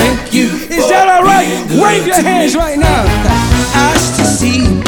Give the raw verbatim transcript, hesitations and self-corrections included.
Thank you. Is that all right? Wave your hands right now. Eyes to see.